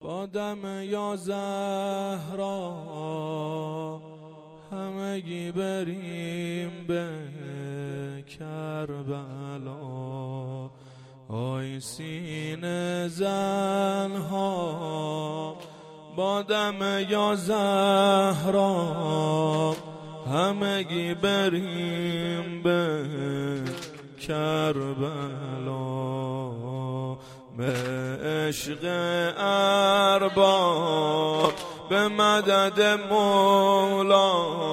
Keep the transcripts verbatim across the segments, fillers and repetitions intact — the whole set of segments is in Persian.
با دم یا زهرا همگی بریم به کربلا. آی سینه زنها با دم یا زهرا همگی بریم به کربلا. به عشق ارباب به مدد مولا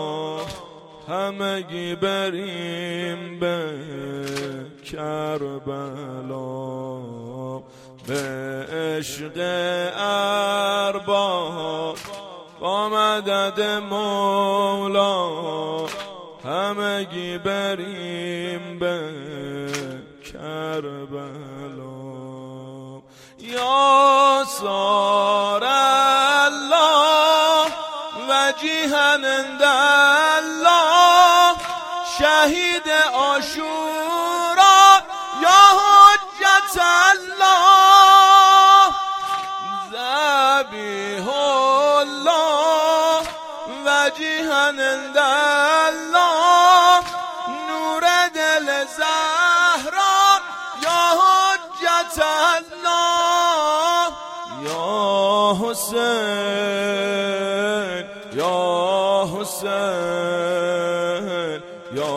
همگی بریم به کربلا. به عشق ارباب با مدد مولا همگی بریم به کربلا. یا صار الله وجیها عند الله شهید عاشورا یا حجت الله ذبیح الله وجیها عند الله نور دل زهرا یا حجت الله. یا حسین یا حسین یا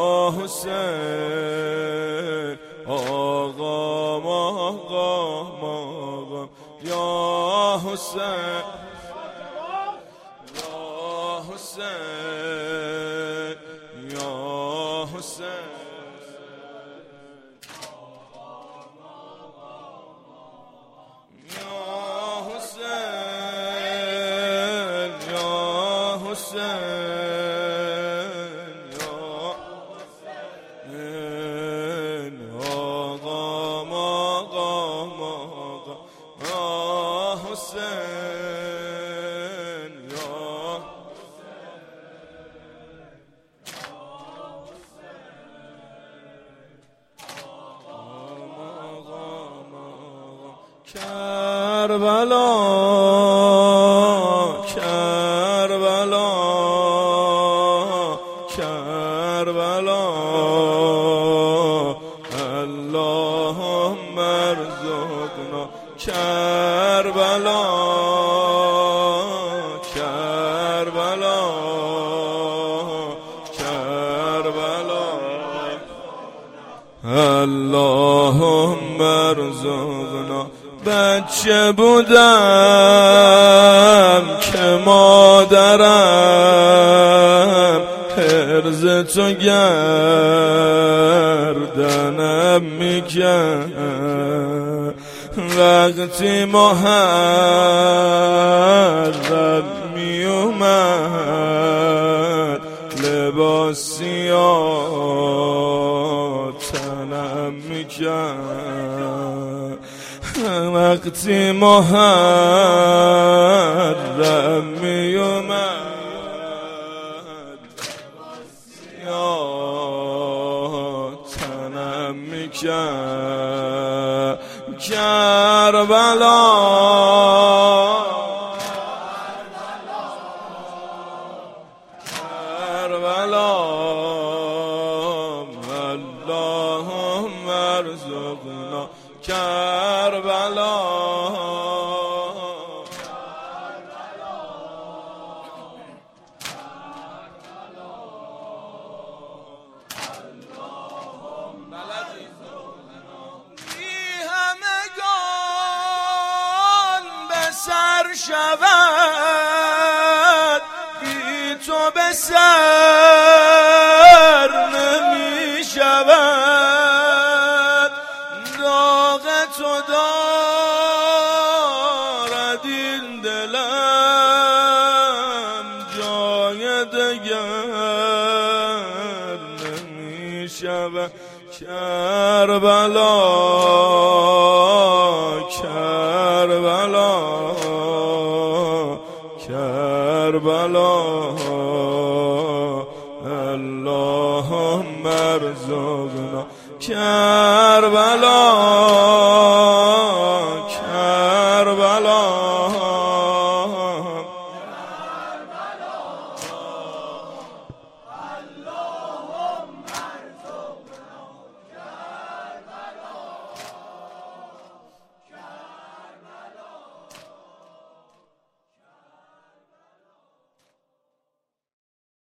حسین آقا آقا آقا یا حسین یا حسین یا حسین کربلا کربلا کربلا اللهم ارزقنا کربلا کربلا کربلا اللهم ارزقنا. بچه بودم که مادرم حرز تو گردنم میکرد وقتی محرم میومد لباس سیاه تنم میکرد وقتی محرم می اومد یا تنم می کرد کربلا کربلا اللهم ارزقنا کربلا. سر شود بی تو به سر نمی شود داغ تو داغ